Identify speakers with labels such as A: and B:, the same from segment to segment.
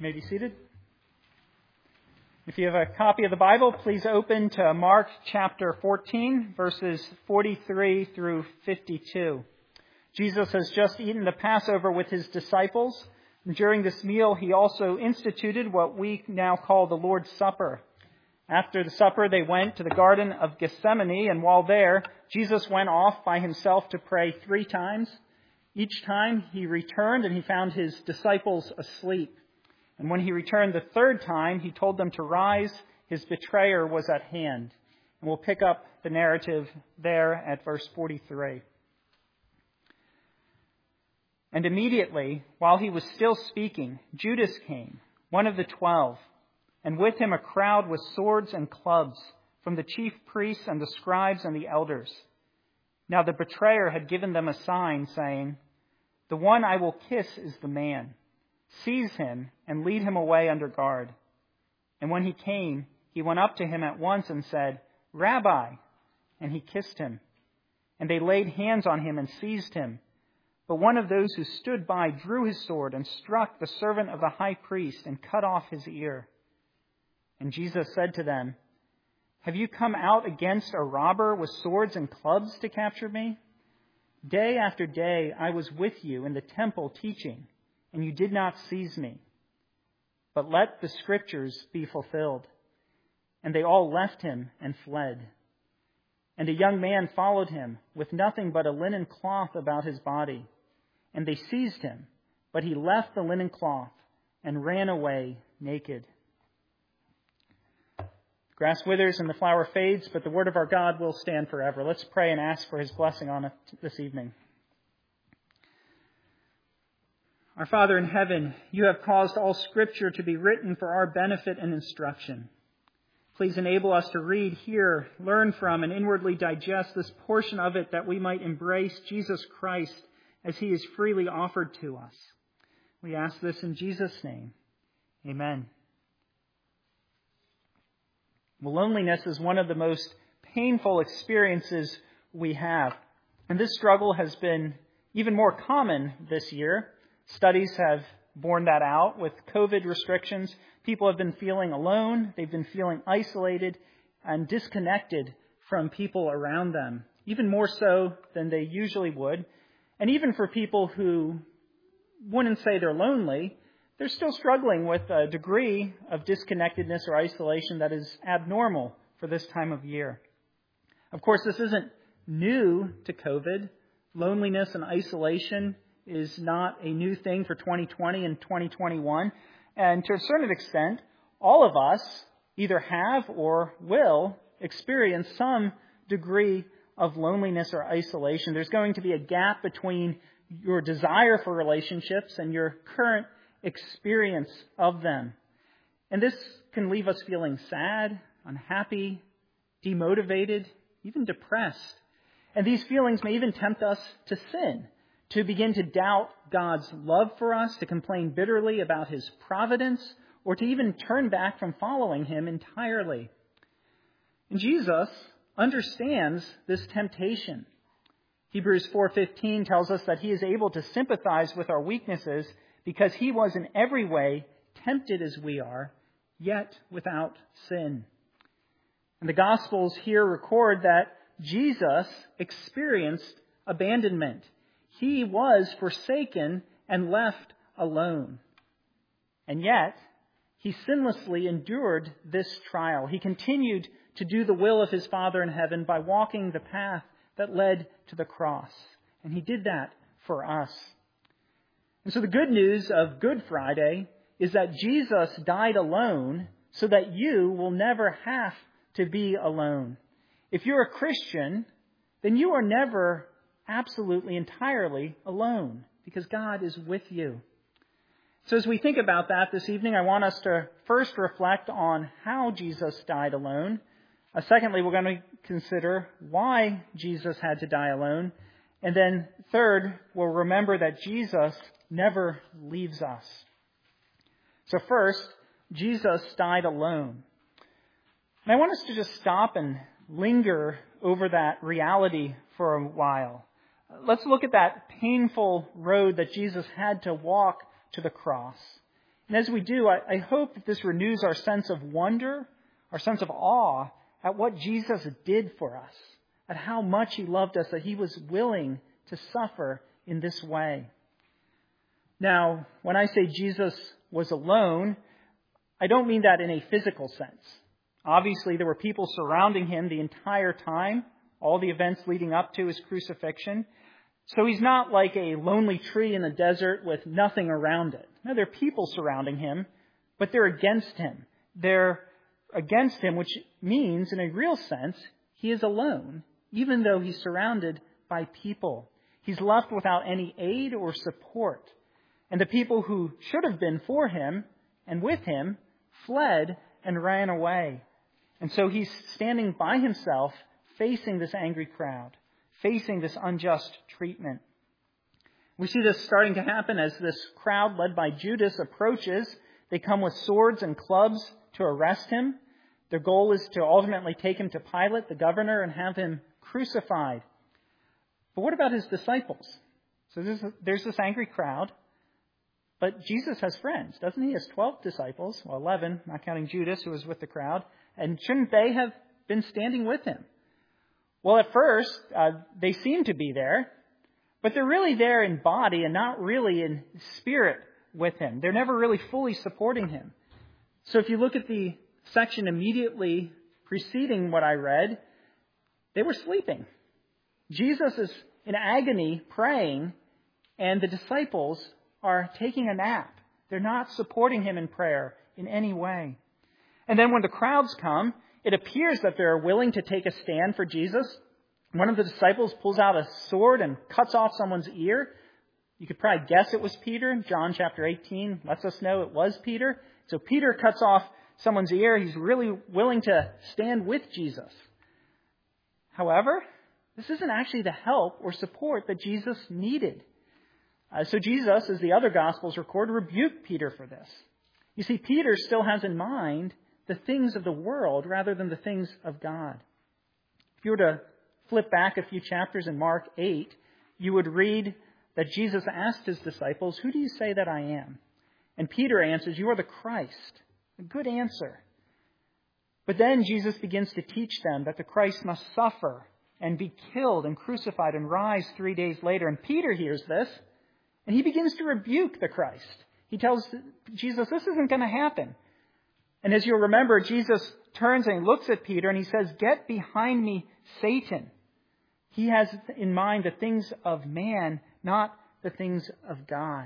A: may be seated. If you have a copy of the Bible, please open to Mark chapter 14, verses 43 through 52. Jesus has just eaten the Passover with his disciples. And during this meal, he also instituted what we now call the Lord's Supper. After the supper, they went to the Garden of Gethsemane, and while there, Jesus went off by himself to pray 3 times. Each time he returned and he found his disciples asleep. And when he returned the 3rd time, he told them to rise. His betrayer was at hand. And we'll pick up the narrative there at verse 43. And immediately, while he was still speaking, Judas came, one of the 12, and with him a crowd with swords and clubs from the chief priests and the scribes and the elders. Now the betrayer had given them a sign, saying, "The one I will kiss is the man. Seize him and lead him away under guard." And when he came, he went up to him at once and said, "Rabbi," and he kissed him. And they laid hands on him and seized him. But one of those who stood by drew his sword and struck the servant of the high priest and cut off his ear. And Jesus said to them, "Have you come out against a robber with swords and clubs to capture me? Day after day I was with you in the temple teaching, and you did not seize me. But let the scriptures be fulfilled." And they all left him and fled. And a young man followed him with nothing but a linen cloth about his body. And they seized him, but he left the linen cloth and ran away naked. The grass withers and the flower fades, but the word of our God will stand forever. Let's pray and ask for his blessing on it this evening. Our Father in heaven, you have caused all Scripture to be written for our benefit and instruction. Please enable us to read, hear, learn from, and inwardly digest this portion of it that we might embrace Jesus Christ as he is freely offered to us. We ask this in Jesus' name. Amen. Well, loneliness is one of the most painful experiences we have. And this struggle has been even more common this year. Studies have borne that out. With COVID restrictions, people have been feeling alone. They've been feeling isolated and disconnected from people around them, even more so than they usually would. And even for people who wouldn't say they're lonely, they're still struggling with a degree of disconnectedness or isolation that is abnormal for this time of year. Of course, this isn't new to COVID. Loneliness and isolation is not a new thing for 2020 and 2021. And to a certain extent, all of us either have or will experience some degree of loneliness or isolation. There's going to be a gap between your desire for relationships and your current experience of them. And this can leave us feeling sad, unhappy, demotivated, even depressed. And these feelings may even tempt us to sin, to begin to doubt God's love for us, to complain bitterly about his providence, or to even turn back from following him entirely. And Jesus understands this temptation. Hebrews 4:15 tells us that he is able to sympathize with our weaknesses because he was in every way tempted as we are, yet without sin. And the Gospels here record that Jesus experienced abandonment. He was forsaken and left alone. And yet, he sinlessly endured this trial. He continued to do the will of his Father in heaven by walking the path that led to the cross. And he did that for us. And so the good news of Good Friday is that Jesus died alone so that you will never have to be alone. If you're a Christian, then you are never absolutely, entirely alone because God is with you. So as we think about that this evening, I want us to first reflect on how Jesus died alone. Secondly, we're going to consider why Jesus had to die alone. And then third, we'll remember that Jesus never leaves us. So first, Jesus died alone. And I want us to just stop and linger over that reality for a while. Let's look at that painful road that Jesus had to walk to the cross. And as we do, I hope that this renews our sense of wonder, our sense of awe at what Jesus did for us, at how much He loved us, that He was willing to suffer in this way. Now, when I say Jesus was alone, I don't mean that in a physical sense. Obviously, there were people surrounding Him the entire time, all the events leading up to His crucifixion. So He's not like a lonely tree in the desert with nothing around it. No, there are people surrounding Him, but they're against Him. They're against Him, which means, in a real sense, He is alone, even though He's surrounded by people. He's left without any aid or support. And the people who should have been for Him and with Him fled and ran away. And so He's standing by Himself, facing this angry crowd, facing this unjust treatment. We see this starting to happen as this crowd led by Judas approaches. They come with swords and clubs to arrest Him. Their goal is to ultimately take Him to Pilate, the governor, and have Him crucified. But what about His disciples? So there's this angry crowd. But Jesus has friends, doesn't He? He has 12 disciples, well, 11, not counting Judas, who was with the crowd. And shouldn't they have been standing with Him? Well, at first, they seem to be there, but they're really there in body and not really in spirit with Him. They're never really fully supporting Him. So if you look at the section immediately preceding what I read, they were sleeping. Jesus is in agony praying, and the disciples are taking a nap. They're not supporting Him in prayer in any way. And then when the crowds come, it appears that they're willing to take a stand for Jesus. One of the disciples pulls out a sword and cuts off someone's ear. You could probably guess it was Peter. John chapter 18 lets us know it was Peter. So Peter cuts off someone's ear. He's really willing to stand with Jesus. However, this isn't actually the help or support that Jesus needed. So Jesus, as the other Gospels record, rebuked Peter for this. You see, Peter still has in mind the things of the world rather than the things of God. If you were to flip back a few chapters in Mark 8, you would read that Jesus asked His disciples, "Who do you say that I am?" And Peter answers, "You are the Christ." A good answer. But then Jesus begins to teach them that the Christ must suffer and be killed and crucified and rise 3 days later. And Peter hears this, and he begins to rebuke the Christ. He tells Jesus, this isn't going to happen. And as you'll remember, Jesus turns and looks at Peter and He says, "Get behind me, Satan." He has in mind the things of man, not the things of God.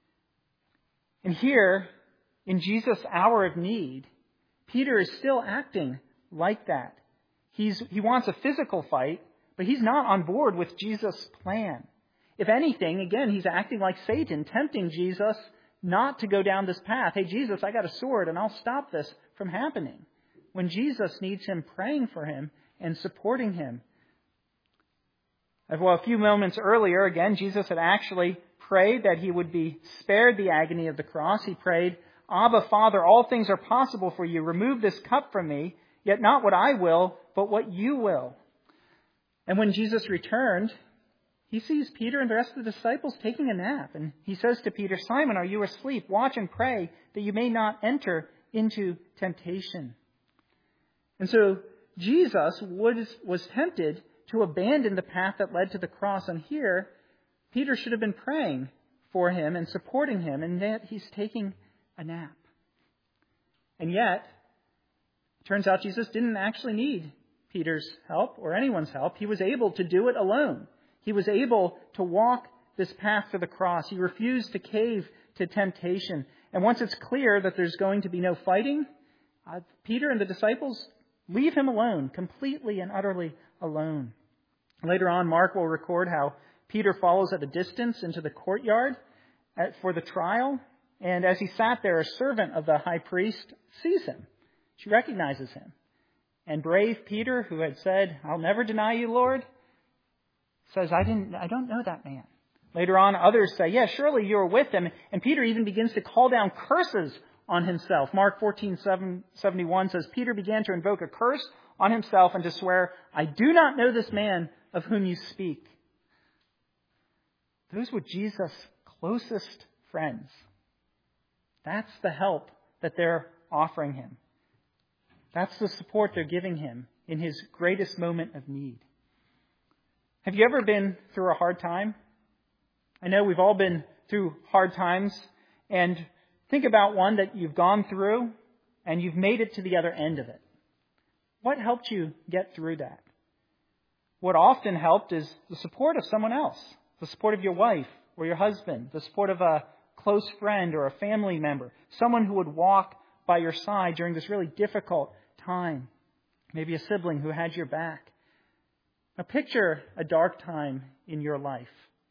A: And here, in Jesus' hour of need, Peter is still acting like that. He wants a physical fight, but he's not on board with Jesus' plan. If anything, again, he's acting like Satan, tempting Jesus not to go down this path. Hey, Jesus, I got a sword and I'll stop this from happening. When Jesus needs him praying for him and supporting him. Well, a few moments earlier, again, Jesus had actually prayed that He would be spared the agony of the cross. He prayed, "Abba, Father, all things are possible for You. Remove this cup from Me, yet not what I will, but what You will." And when Jesus returned, He sees Peter and the rest of the disciples taking a nap. And He says to Peter, "Simon, are you asleep? Watch and pray that you may not enter into temptation." And so Jesus was tempted to abandon the path that led to the cross. And here, Peter should have been praying for him and supporting him, and yet he's taking a nap. And yet, it turns out Jesus didn't actually need Peter's help or anyone's help. He was able to do it alone. He was able to walk this path to the cross. He refused to cave to temptation. And once it's clear that there's going to be no fighting, Peter and the disciples leave Him alone, completely and utterly alone. Later on, Mark will record how Peter follows at a distance into the courtyard for the trial. And as he sat there, a servant of the high priest sees him. She recognizes him. And brave Peter, who had said, "I'll never deny You, Lord," says, I don't know that man. Later on, others say, "Yeah, surely you were with him." And Peter even begins to call down curses on himself. Mark 14:71 says, Peter began to invoke a curse on himself and to swear, "I do not know this man of whom you speak." Those were Jesus' closest friends. That's the help that they're offering him. That's the support they're giving him in his greatest moment of need. Have you ever been through a hard time? I know we've all been through hard times. And think about one that you've gone through and you've made it to the other end of it. What helped you get through that? What often helped is the support of someone else, the support of your wife or your husband, the support of a close friend or a family member, someone who would walk by your side during this really difficult time. Maybe a sibling who had your back. Now picture a dark time in your life.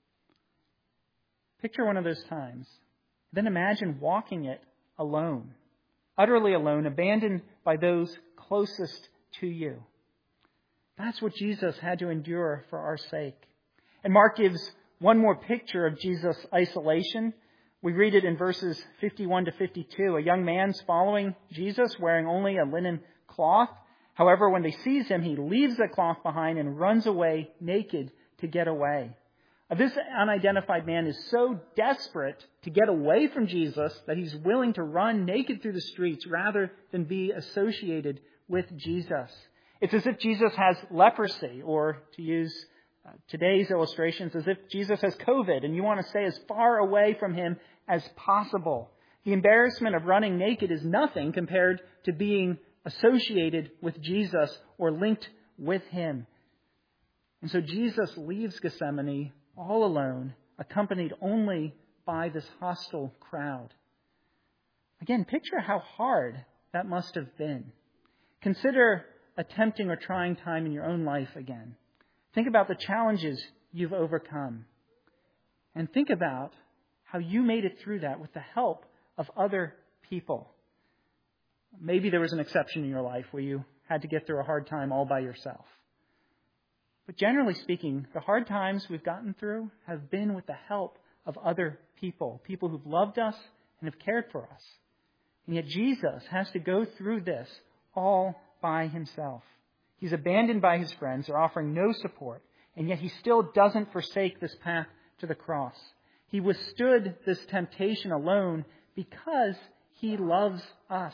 A: Picture one of those times. Then imagine walking it alone, utterly alone, abandoned by those closest to you. That's what Jesus had to endure for our sake. And Mark gives one more picture of Jesus' isolation. We read it in verses 51 to 52. A young man's following Jesus wearing only a linen cloth. However, when they seize him, he leaves the cloth behind and runs away naked to get away. This unidentified man is so desperate to get away from Jesus that he's willing to run naked through the streets rather than be associated with Jesus. It's as if Jesus has leprosy, or to use today's illustrations, as if Jesus has COVID and you want to stay as far away from him as possible. The embarrassment of running naked is nothing compared to being associated with Jesus or linked with him. And so Jesus leaves Gethsemane all alone, accompanied only by this hostile crowd. Again, picture how hard that must have been. Consider a tempting or trying time in your own life again. Think about the challenges you've overcome. And think about how you made it through that with the help of other people. Maybe there was an exception in your life where you had to get through a hard time all by yourself. But generally speaking, the hard times we've gotten through have been with the help of other people, people who've loved us and have cared for us. And yet Jesus has to go through this all by himself. He's abandoned by his friends. They're offering no support. And yet he still doesn't forsake this path to the cross. He withstood this temptation alone because he loves us.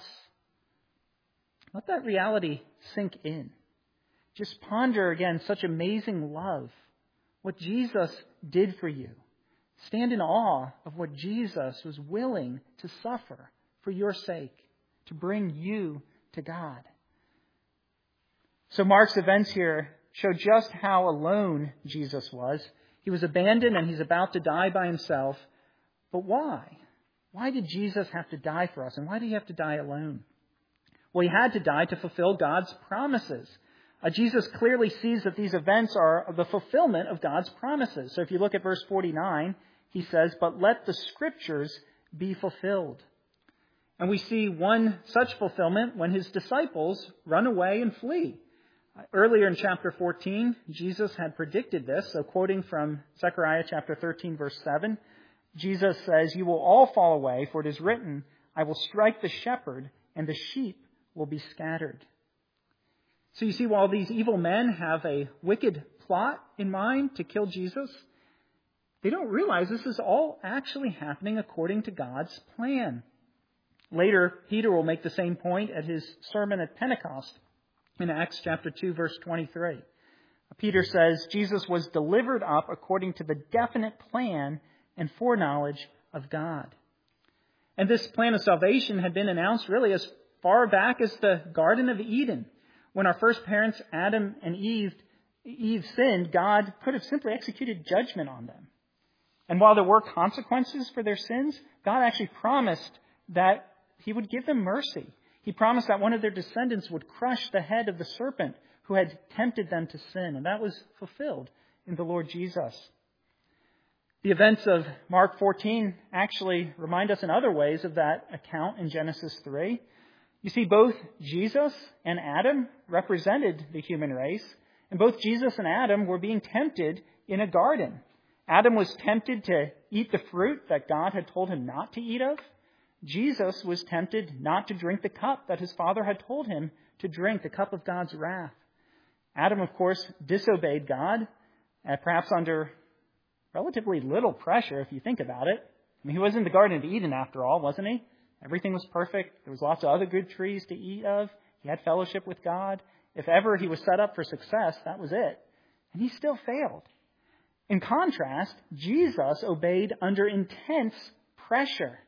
A: Let that reality sink in. Just ponder again such amazing love, what Jesus did for you. Stand in awe of what Jesus was willing to suffer for your sake, to bring you to God. So Mark's events here show just how alone Jesus was. He was abandoned and he's about to die by himself. But why? Why did Jesus have to die for us? And why did he have to die alone? Well, he had to die to fulfill God's promises. Jesus clearly sees that these events are the fulfillment of God's promises. So if you look at verse 49, he says, "But let the Scriptures be fulfilled." And we see one such fulfillment when his disciples run away and flee. Earlier in chapter 14, Jesus had predicted this. So quoting from Zechariah chapter 13, verse 7, Jesus says, "You will all fall away, for it is written, I will strike the shepherd, and the sheep will be scattered." So you see, while these evil men have a wicked plot in mind to kill Jesus, they don't realize this is all actually happening according to God's plan. Later, Peter will make the same point at his sermon at Pentecost in Acts chapter 2, verse 23. Peter says, Jesus was delivered up according to the definite plan and foreknowledge of God. And this plan of salvation had been announced really as far back as the Garden of Eden. When our first parents, Adam and Eve sinned, God could have simply executed judgment on them. And while there were consequences for their sins, God actually promised that he would give them mercy. He promised that one of their descendants would crush the head of the serpent who had tempted them to sin. And that was fulfilled in the Lord Jesus. The events of Mark 14 actually remind us in other ways of that account in Genesis 3. You see, both Jesus and Adam represented the human race, and both Jesus and Adam were being tempted in a garden. Adam was tempted to eat the fruit that God had told him not to eat of. Jesus was tempted not to drink the cup that his Father had told him to drink, the cup of God's wrath. Adam, of course, disobeyed God, perhaps under relatively little pressure, if you think about it. I mean, he was in the Garden of Eden, after all, wasn't he? Everything was perfect. There was lots of other good trees to eat of. He had fellowship with God. If ever he was set up for success, that was it. And he still failed. In contrast, Jesus obeyed under intense pressure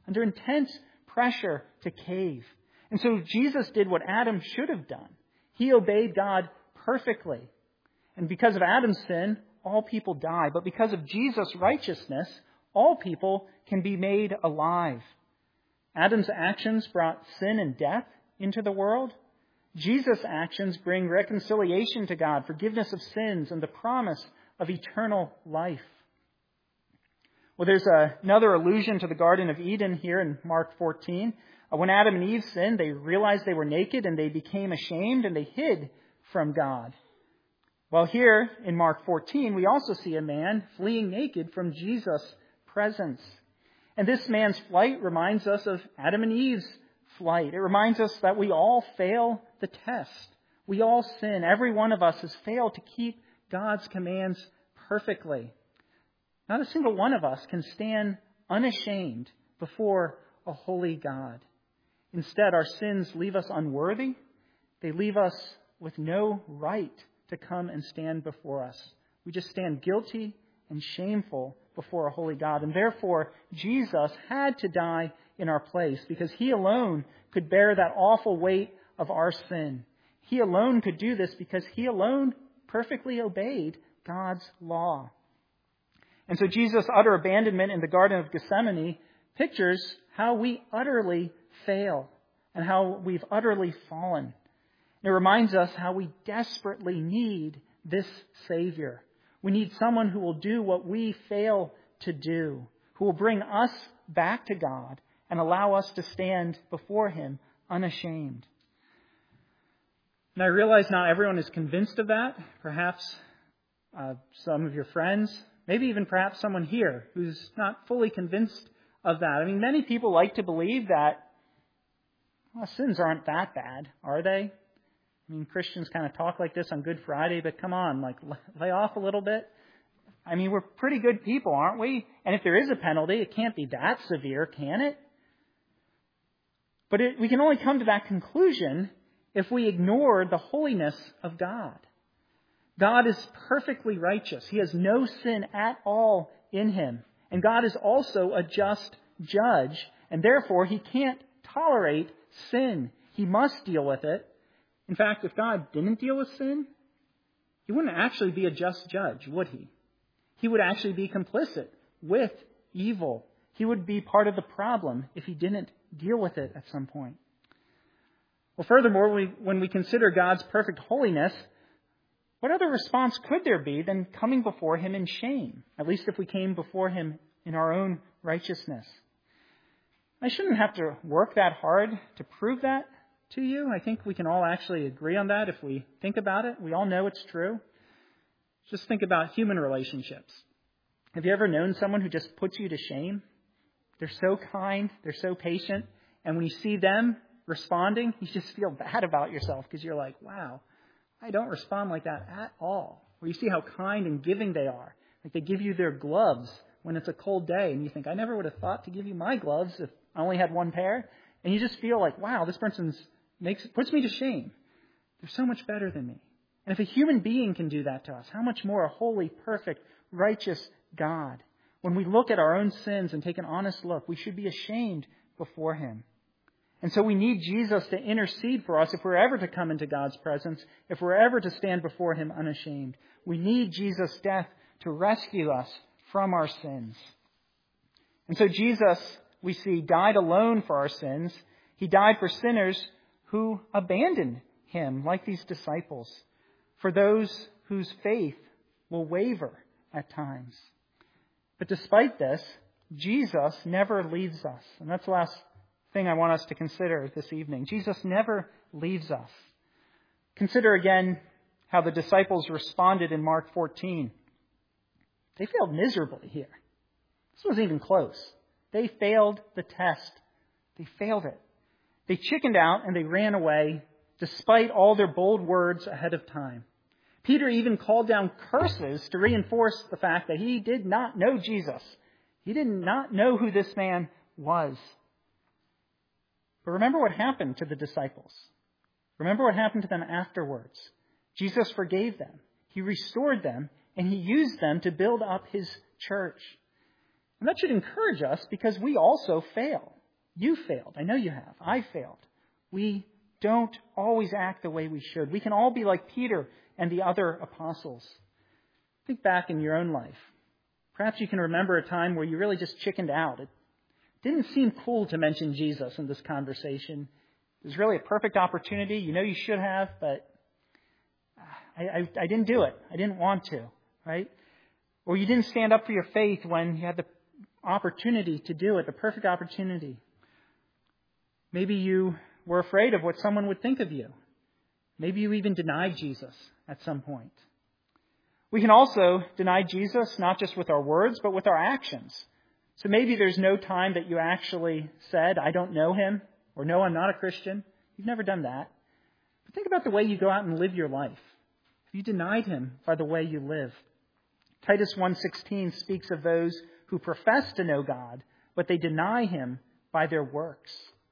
A: to cave. And so Jesus did what Adam should have done. He obeyed God perfectly. And because of Adam's sin, all people die. But because of Jesus' righteousness, all people can be made alive. Adam's actions brought sin and death into the world. Jesus' actions bring reconciliation to God, forgiveness of sins, and the promise of eternal life. Well, there's another allusion to the Garden of Eden here in Mark 14. When Adam and Eve sinned, they realized they were naked and they became ashamed and they hid from God. Well, here in Mark 14, we also see a man fleeing naked from Jesus' presence. And this man's flight reminds us of Adam and Eve's flight. It reminds us that we all fail the test. We all sin. Every one of us has failed to keep God's commands perfectly. Not a single one of us can stand unashamed before a holy God. Instead, our sins leave us unworthy. They leave us with no right to come and stand before us. We just stand guilty and shameful before a holy God. And therefore, Jesus had to die in our place because he alone could bear that awful weight of our sin. He alone could do this because he alone perfectly obeyed God's law. And so Jesus' utter abandonment in the Garden of Gethsemane pictures how we utterly fail and how we've utterly fallen. It reminds us how we desperately need this Savior. We need someone who will do what we fail to do, who will bring us back to God and allow us to stand before him unashamed. And I realize not everyone is convinced of that. Perhaps some of your friends, maybe even perhaps someone here who's not fully convinced of that. I mean, many people like to believe that sins aren't that bad, are they? I mean, Christians kind of talk like this on Good Friday, but come on, lay off a little bit. I mean, we're pretty good people, aren't we? And if there is a penalty, it can't be that severe, can it? But we can only come to that conclusion if we ignore the holiness of God. God is perfectly righteous. He has no sin at all in him. And God is also a just judge, and therefore he can't tolerate sin. He must deal with it. In fact, if God didn't deal with sin, he wouldn't actually be a just judge, would he? He would actually be complicit with evil. He would be part of the problem if he didn't deal with it at some point. Well, furthermore, when we consider God's perfect holiness, what other response could there be than coming before him in shame? At least if we came before him in our own righteousness. I shouldn't have to work that hard to prove that to you. I think we can all actually agree on that if we think about it. We all know it's true. Just think about human relationships. Have you ever known someone who just puts you to shame? They're so kind, they're so patient, and when you see them responding, you just feel bad about yourself because you're like, wow, I don't respond like that at all. Or you see how kind and giving they are. Like they give you their gloves when it's a cold day, and you think, I never would have thought to give you my gloves if I only had one pair. And you just feel like, wow, this person puts me to shame. They're so much better than me. And if a human being can do that to us, how much more a holy, perfect, righteous God? When we look at our own sins and take an honest look, we should be ashamed before him. And so we need Jesus to intercede for us if we're ever to come into God's presence, if we're ever to stand before him unashamed. We need Jesus' death to rescue us from our sins. And so Jesus, we see, died alone for our sins. He died for sinners who abandoned him, like these disciples, for those whose faith will waver at times. But despite this, Jesus never leaves us. And that's the last thing I want us to consider this evening. Jesus never leaves us. Consider again how the disciples responded in Mark 14. They failed miserably here. This wasn't even close. They failed the test. They failed it. They chickened out and they ran away despite all their bold words ahead of time. Peter even called down curses to reinforce the fact that he did not know Jesus. He did not know who this man was. But remember what happened to the disciples. Remember what happened to them afterwards. Jesus forgave them. He restored them, and he used them to build up his church. And that should encourage us because we also fail. You failed. I know you have. I failed. We don't always act the way we should. We can all be like Peter and the other apostles. Think back in your own life. Perhaps you can remember a time where you really just chickened out. It didn't seem cool to mention Jesus in this conversation. It was really a perfect opportunity. You know you should have, but I didn't do it. I didn't want to, right? Or you didn't stand up for your faith when you had the opportunity to do it, the perfect opportunity. Maybe you were afraid of what someone would think of you. Maybe you even denied Jesus at some point. We can also deny Jesus not just with our words, but with our actions. So maybe there's no time that you actually said, I don't know him, or no, I'm not a Christian. You've never done that. But think about the way you go out and live your life. Have you denied him by the way you live? Titus 1:16 speaks of those who profess to know God, but they deny him by their works.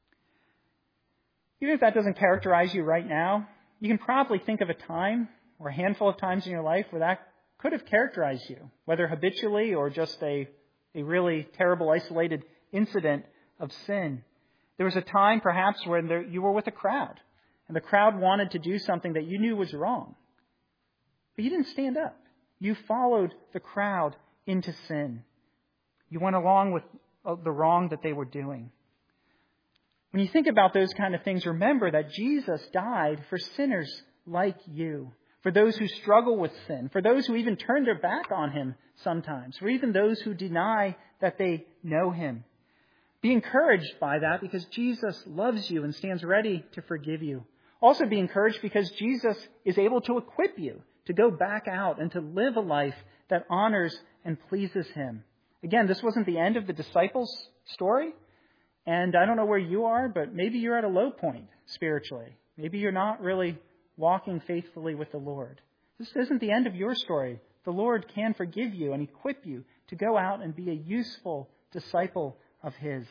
A: Even if that doesn't characterize you right now, you can probably think of a time or a handful of times in your life where that could have characterized you, whether habitually or just a really terrible, isolated incident of sin. There was a time, perhaps, when you were with a crowd, and the crowd wanted to do something that you knew was wrong. But you didn't stand up. You followed the crowd into sin. You went along with the wrong that they were doing. When you think about those kind of things, remember that Jesus died for sinners like you, for those who struggle with sin, for those who even turn their back on him sometimes, or even those who deny that they know him. Be encouraged by that because Jesus loves you and stands ready to forgive you. Also be encouraged because Jesus is able to equip you to go back out and to live a life that honors and pleases him. Again, this wasn't the end of the disciples' story. And I don't know where you are, but maybe you're at a low point spiritually. Maybe you're not really walking faithfully with the Lord. This isn't the end of your story. The Lord can forgive you and equip you to go out and be a useful disciple of his.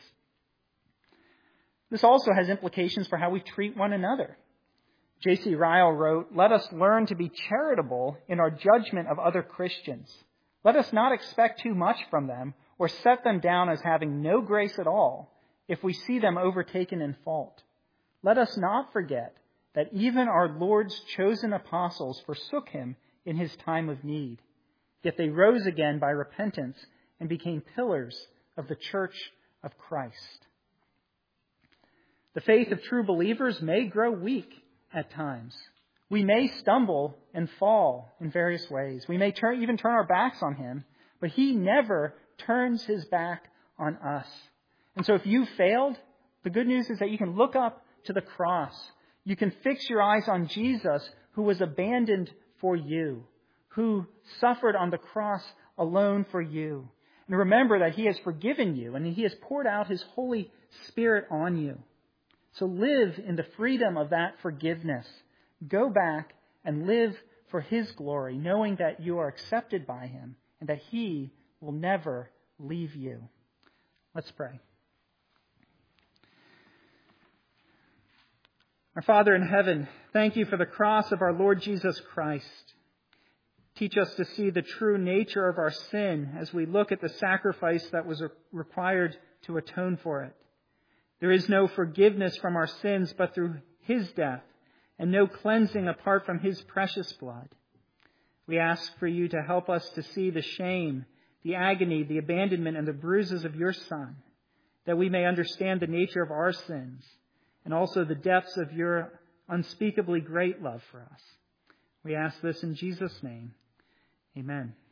A: This also has implications for how we treat one another. J.C. Ryle wrote, "Let us learn to be charitable in our judgment of other Christians. Let us not expect too much from them or set them down as having no grace at all if we see them overtaken in fault. Let us not forget that even our Lord's chosen apostles forsook him in his time of need. Yet they rose again by repentance and became pillars of the church of Christ." The faith of true believers may grow weak at times. We may stumble and fall in various ways. We may even turn our backs on him, but he never turns his back on us. And so if you failed, the good news is that you can look up to the cross. You can fix your eyes on Jesus, who was abandoned for you, who suffered on the cross alone for you. And remember that he has forgiven you and he has poured out his Holy Spirit on you. So live in the freedom of that forgiveness. Go back and live for his glory, knowing that you are accepted by him and that he will never leave you. Let's pray. Our Father in heaven, thank you for the cross of our Lord Jesus Christ. Teach us to see the true nature of our sin as we look at the sacrifice that was required to atone for it. There is no forgiveness from our sins but through his death, and no cleansing apart from his precious blood. We ask for you to help us to see the shame, the agony, the abandonment, and the bruises of your Son, that we may understand the nature of our sins, and also the depths of your unspeakably great love for us. We ask this in Jesus' name. Amen.